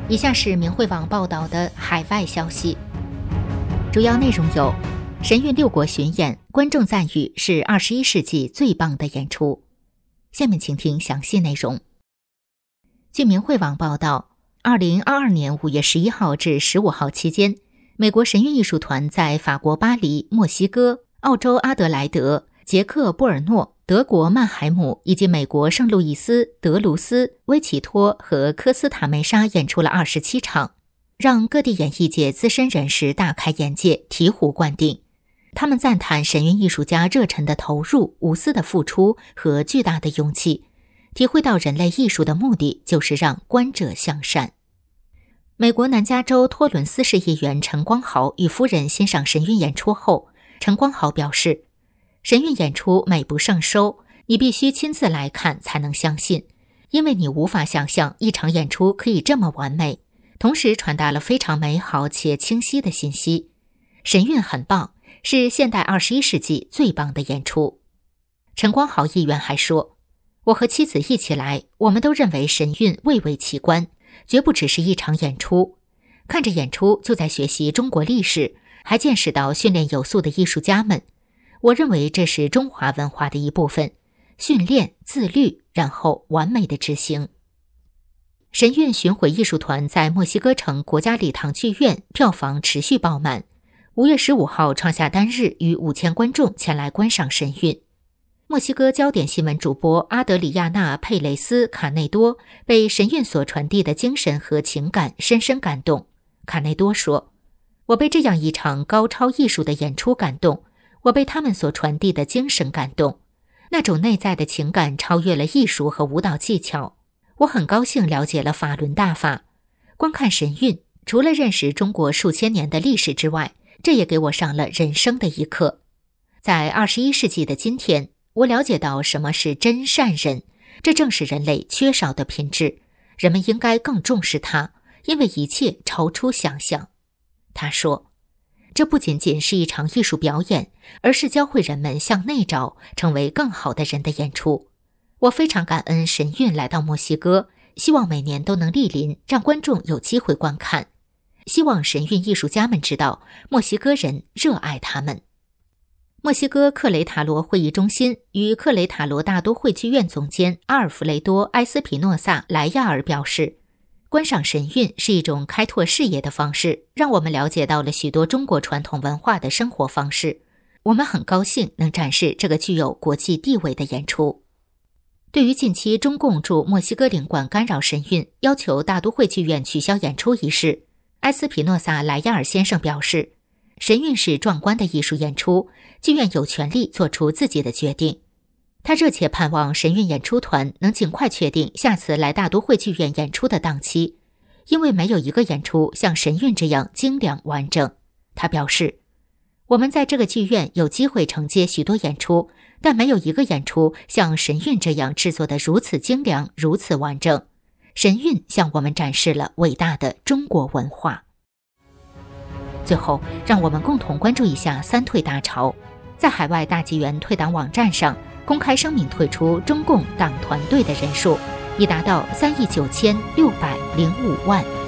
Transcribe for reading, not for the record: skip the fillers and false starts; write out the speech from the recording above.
以下是明慧网报道的海外消息，主要内容有：神韵6国巡演，观众赞誉是21世纪最棒的演出。下面请听详细内容。据明慧网报道，2022年5月11号至15号期间，美国神韵艺术团在法国巴黎、墨西哥、澳洲阿德莱德、捷克波尔诺、德国曼海姆以及美国圣路易斯、德卢斯、威奇托和科斯塔梅沙演出了27场，让各地演艺界资深人士大开眼界，醍醐灌顶。他们赞叹神韵艺术家热忱的投入、无私的付出和巨大的勇气，体会到人类艺术的目的就是让观者向善。美国南加州托伦斯市议员陈光豪与夫人欣赏神韵演出后，陈光豪表示，神韵演出美不胜收，你必须亲自来看才能相信，因为你无法想象一场演出可以这么完美，同时传达了非常美好且清晰的信息。神韵很棒，是现代21世纪最棒的演出。陈光豪议员还说，我和妻子一起来，我们都认为神韵蔚为奇观，绝不只是一场演出。看着演出就在学习中国历史，还见识到训练有素的艺术家们。我认为这是中华文化的一部分，训练、自律，然后完美的执行。神韵巡回艺术团在墨西哥城国家礼堂剧院票房持续爆满，5月15号创下单日逾5000观众前来观赏神韵。墨西哥焦点新闻主播阿德里亚娜·佩雷斯·卡内多被神韵所传递的精神和情感深深感动。卡内多说，我被这样一场高超艺术的演出感动，我被他们所传递的精神感动，那种内在的情感超越了艺术和舞蹈技巧。我很高兴了解了法轮大法。观看神韵，除了认识中国数千年的历史之外，这也给我上了人生的一课。在21世纪的今天，我了解到什么是真善人，这正是人类缺少的品质，人们应该更重视它，因为一切超出想象。他说，这不仅仅是一场艺术表演，而是教会人们向内找，成为更好的人的演出。我非常感恩神韵来到墨西哥，希望每年都能莅临，让观众有机会观看。希望神韵艺术家们知道，墨西哥人热爱他们。墨西哥克雷塔罗会议中心与克雷塔罗大都会剧院总监阿尔弗雷多·埃斯皮诺萨·莱亚尔表示，观赏神韵是一种开拓视野的方式，让我们了解到了许多中国传统文化的生活方式。我们很高兴能展示这个具有国际地位的演出。对于近期中共驻墨西哥领馆干扰神韵，要求大都会剧院取消演出一事，埃斯皮诺萨·莱亚尔先生表示，神韵是壮观的艺术演出，剧院有权利做出自己的决定。他热切盼望神韵演出团能尽快确定下次来大都会剧院演出的档期，因为没有一个演出像神韵这样精良完整。他表示，我们在这个剧院有机会承接许多演出，但没有一个演出像神韵这样制作得如此精良，如此完整。神韵向我们展示了伟大的中国文化。最后，让我们共同关注一下三退大潮。在海外大纪元退党网站上公开声明退出中共党团队的人数已达到3.9605亿。